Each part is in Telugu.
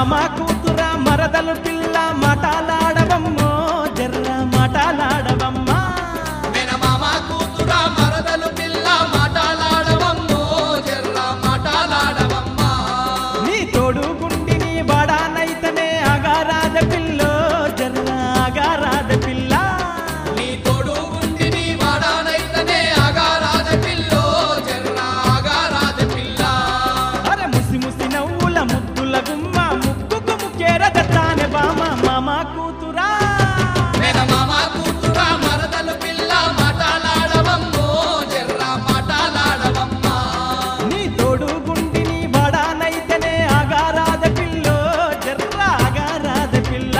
మామ కూతురా మరదలు పిల్ల మాటలాడవమ్మో జర్ర మాటలాడవమ్మా మేనమామ కూతురా మరదలు పిల్ల మాటలాడవమ్మో జర్ర మాటలాడవమ్మా నీ తోడు గుండిని వాడానైతనే అగారాద పిల్లో జర్ర అగారాద పిల్ల నీ తోడు గుండిని వాడానైతనే అగారాద పిల్లో జర్ర అగారాద పిల్ల అరే ముసి ముసి నవ్వుల ముద్దుల గుమ్మ ముక్కుకు ముక్కేరగతానే బామ మామ కూతురా మేనమామ కూతురా మరదలు పిల్ల మాటలాడవమ్మో జర్ర మాటలాడవమ్మా నీ తోడు గుండిని వాడానైతనే అగారాద పిల్లో జర్ర అగారాద పిల్ల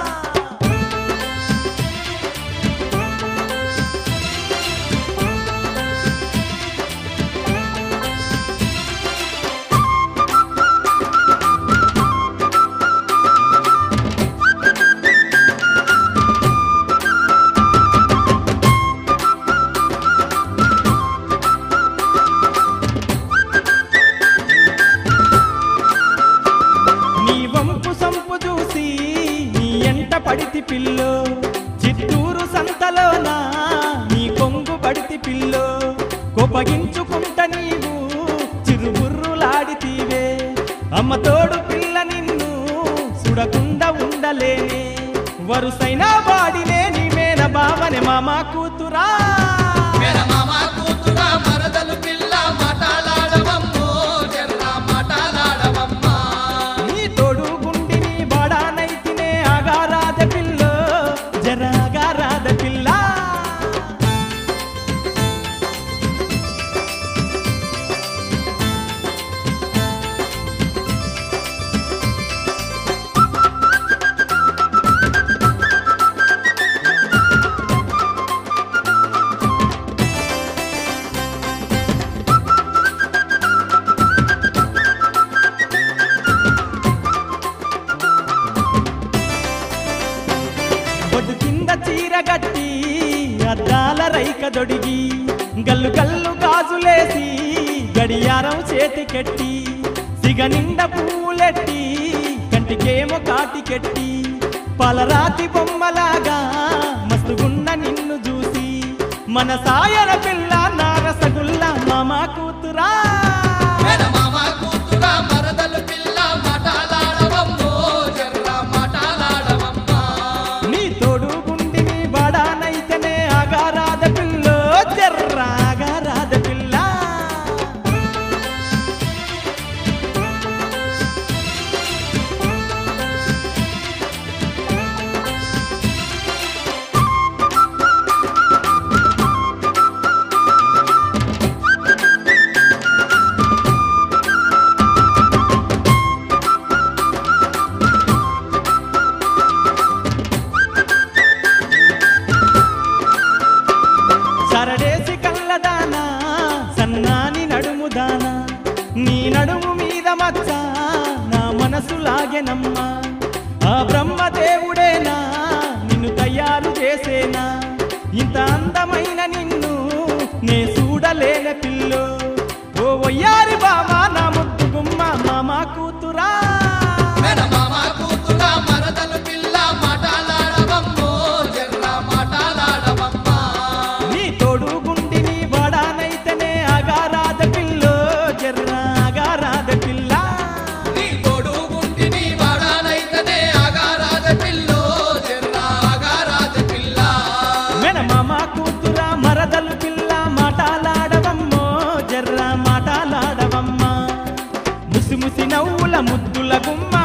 నీ వంపు సంపు చూసి నీ ఎంట పడితి పిల్లో చిత్తూరు సంతలోనా నీ కొంగు పడితి పిల్లో కోపగించుకుంట నీవు చిరుబుర్రులాడితీవే అమ్మ తోడు పిల్ల నిన్ను సుడకుండా ఉండలేనే వరుసైన వాడినే నీ మేన బావనే మామ కూతురా మేనమామ కూతురా మరదలు పిల్ల మాటలాడవమ్మో జర్ర మాటలాడవమ్మా నీ తోడు గుండిని వాడానైతినే అగారాద పిల్లో జర అగారాద పిల్ల బొడ్డు కింద చీర గట్టి అద్దాల రైక దొడిగి గల్లు గల్లు గాజులేసి గడియారం చేతికెట్టి సిగ నిండ పూలెట్టి కంటికేమో కాటికెట్టి పలరాతి బొమ్మలాగా మస్తుగున్న నిన్ను చూసి మన సాయర పిల్ల నారసగుల్ల మామ కూతురా మేనమామ కూతురా మరదలు పిల్ల మాటలాడవమ్మో జర్ర మాటలాడవమ్మా నీ తోడు గుండిని వాడానైతనే అగారాద పిల్లో జర్ర అగారాద పిల్ల సరడేసి కళ్ళదానా సన్నాని నడుముదానా నీ నడుము మీద మచ్చ నా మనసు లాగెనమ్మా ఆ బ్రహ్మదేవుడేనా నిన్ను తయారు చేసేనా ఇంత అందమైన నిన్ను నే చూడలేని పిల్లో ఓ వయ్యారి బామా నా ముద్దు గుమ్మ మామ కూతురా మేనమామ కూతురా మరదలు పిల్ల మాటలాడవమ్మో జర్ర మాటలాడవమ్మా నీ తోడు గుండిని వాడానైతనే అగారాద పిల్లో జర్ర అగారాద పిల్ల నీ తోడు గుండిని వాడానైతనే అగారాద పిల్లో జర్ర అగారాద పిల్ల మేనమామ కూతురా మరదలు పిల్ల మాటలాడవమ్మో జర్ర మాటలాడవమ్మా ముసి ముసి నవ్వుల ముద్దుల గుమ్మ